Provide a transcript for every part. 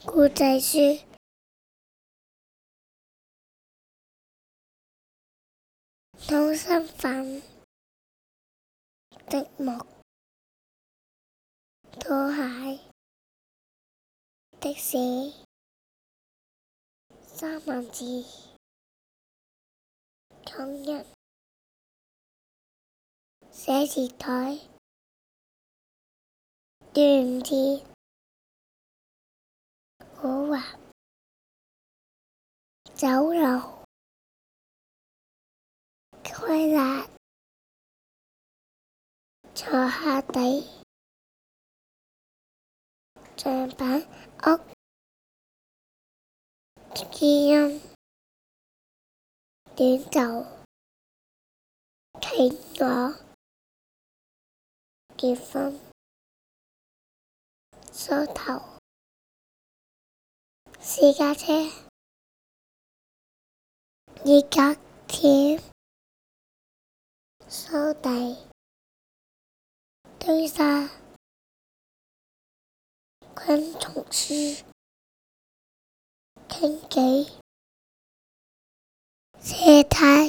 故仔書通身份的木拖鞋的士三文治工人寫字台端午節古惑酒樓推拿坐下底象板屋基因短袖企鵝結婚梳頭私家車熱隔天掃地堆沙昆蟲書傾偈車胎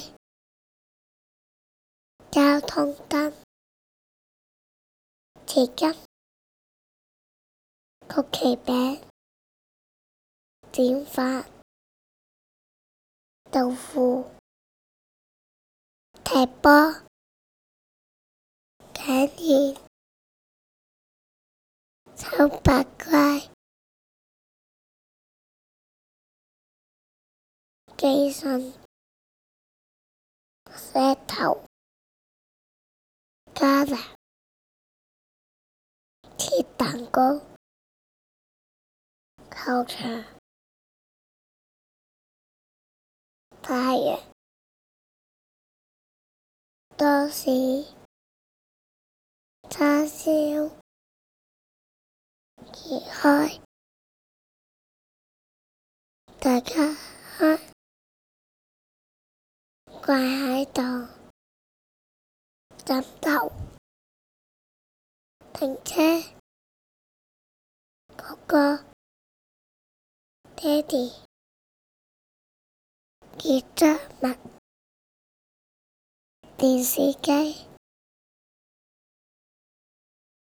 交通燈匙羹曲奇餅剪髮豆腐踢波揀麵抽八怪寄信石頭加拿切蛋糕球場太陽多士叉燒移開大家開怪喺度枕頭停車哥哥爹哋結紮物電視機